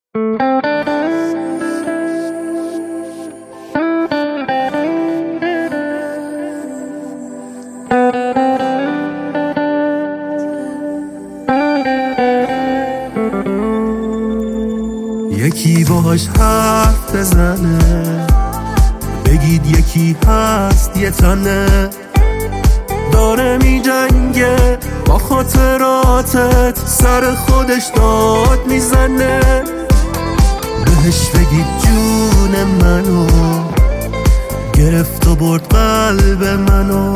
یکی باهاش حرف بزنه، بگید یکی هست یه تنه، داره می جنگه با خاطراتت، سر خودش داد میزنه. بهش بگید جون منو گرفت و برد قلب منو،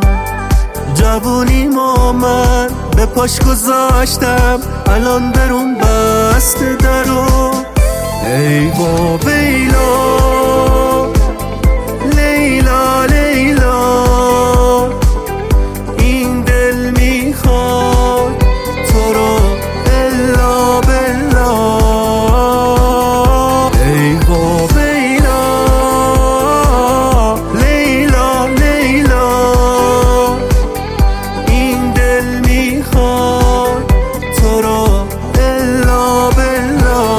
جوونیمو من به پاش گذاشتم، الان درون بسته درو. ای با بیلا لیلا لیلا، این دل میخواد تو رو الا بلا. ای با بیلا لیلا لیلا، این دل میخواد تو رو الا بلا.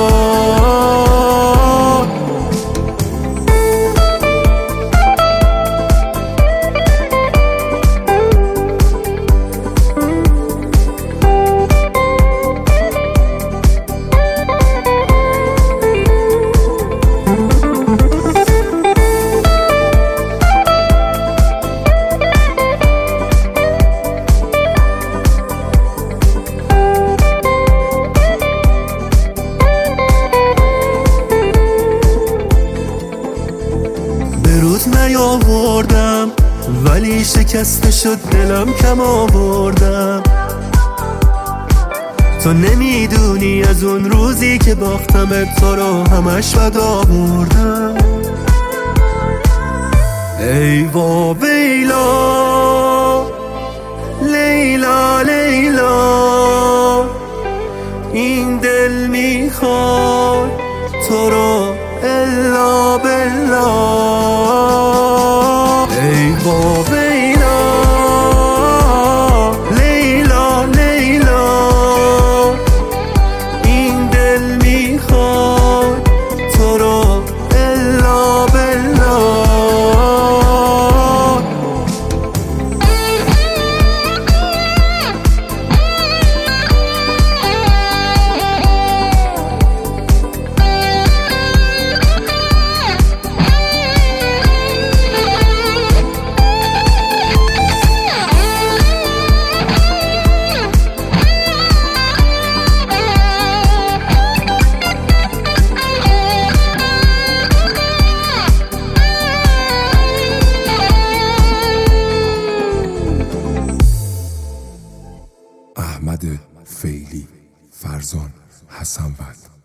روز نیاوردم ولی شکسته شد دلم، کم آوردم. تو نمیدونی از اون روزی که باختم تو رو همش بد آوردم. ای وا بیلا لیلا لیلا، این دل میخواد تو رو الا بلا. ای با بیلا لیلا لیلا، این دل میخواد تو رو الا بلا. احمد فیلی، فرزان حسن‌وند.